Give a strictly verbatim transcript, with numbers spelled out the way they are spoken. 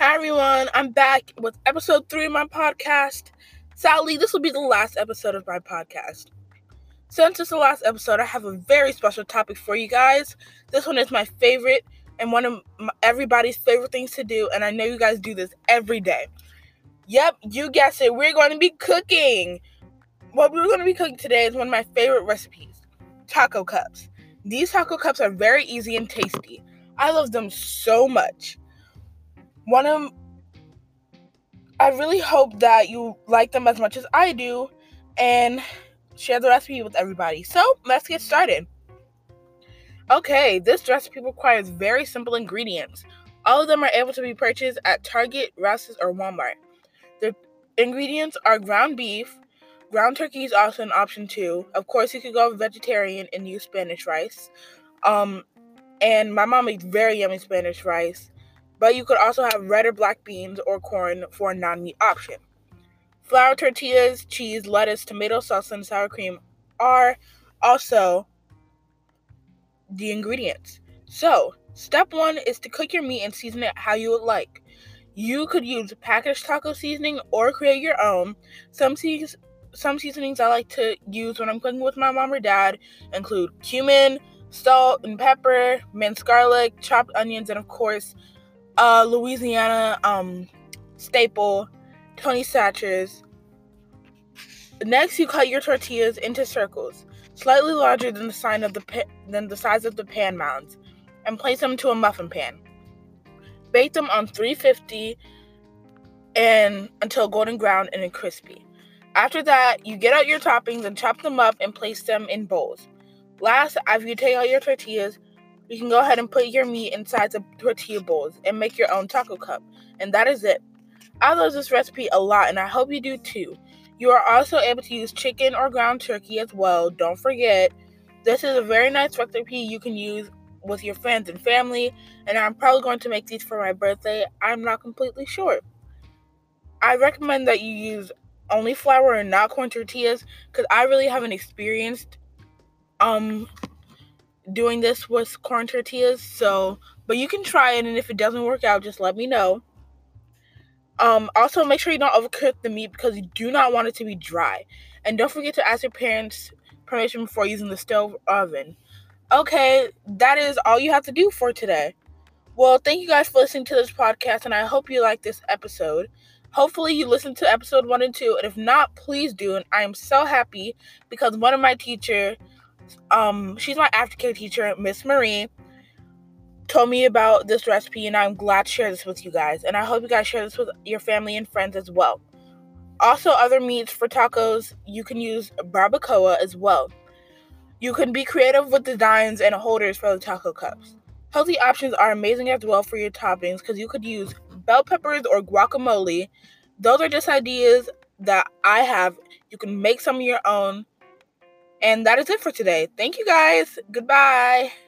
Hi everyone, I'm back with episode three of my podcast. Sadly, this will be the last episode of my podcast. Since it's the last episode, I have a very special topic for you guys. This one is my favorite and one of my, everybody's favorite things to do, and I know you guys do this every day. Yep, you guessed it, we're going to be cooking. What we're going to be cooking today is one of my favorite recipes, taco cups. These taco cups are very easy and tasty. I love them so much. One of I really hope that you like them as much as I do and share the recipe with everybody. So, let's get started. Okay, this recipe requires very simple ingredients. All of them are able to be purchased at Target, Rouse's, or Walmart. The ingredients are ground beef. Ground turkey is also an option too. Of course, you could go vegetarian and use Spanish rice. Um, and my mom makes very yummy Spanish rice. But you could also have red or black beans or corn for a non-meat option. Flour tortillas, cheese, lettuce, tomato sauce, and sour cream are also the ingredients. So, step one is to cook your meat and season it how you would like. You could use packaged taco seasoning or create your own. Some seas- some seasonings I like to use when I'm cooking with my mom or dad include cumin, salt and pepper, minced garlic, chopped onions, and of course, Uh, Louisiana um, staple, Tony Satchers. Next, you cut your tortillas into circles, slightly larger than the size of the pa- than the size of the pan mounds, and place them into a muffin pan. Bake them on three fifty and until golden brown and crispy. After that, you get out your toppings and chop them up and place them in bowls. Last, after you take out your tortillas, you can go ahead and put your meat inside the tortilla bowls and make your own taco cup. And that is it. I love this recipe a lot, and I hope you do too. You are also able to use chicken or ground turkey as well. Don't forget, this is a very nice recipe you can use with your friends and family, and I'm probably going to make these for my birthday. I'm not completely sure. I recommend that you use only flour and not corn tortillas because I really haven't experienced um doing this with corn tortillas, so but you can try it, and if it doesn't work out, just let me know. Um also, make sure you don't overcook the meat because you do not want it to be dry, and don't forget to ask your parents permission before using the stove oven. Okay, that is all you have to do for today. Well, thank you guys for listening to this podcast, and I hope you like this episode. Hopefully you listened to episode one and two, and if not, please do. And I am so happy because one of my teachers, um she's my aftercare teacher, Miss Marie, told me about this recipe, and I'm glad to share this with you guys. And I hope you guys share this with your family and friends as well. Also, other meats for tacos, you can use barbacoa as well. You can be creative with designs and holders for the taco cups. Healthy options are amazing as well for your toppings because you could use bell peppers or guacamole. Those are just ideas that I have. You can make some of your own. And that is it for today. Thank you guys. Goodbye.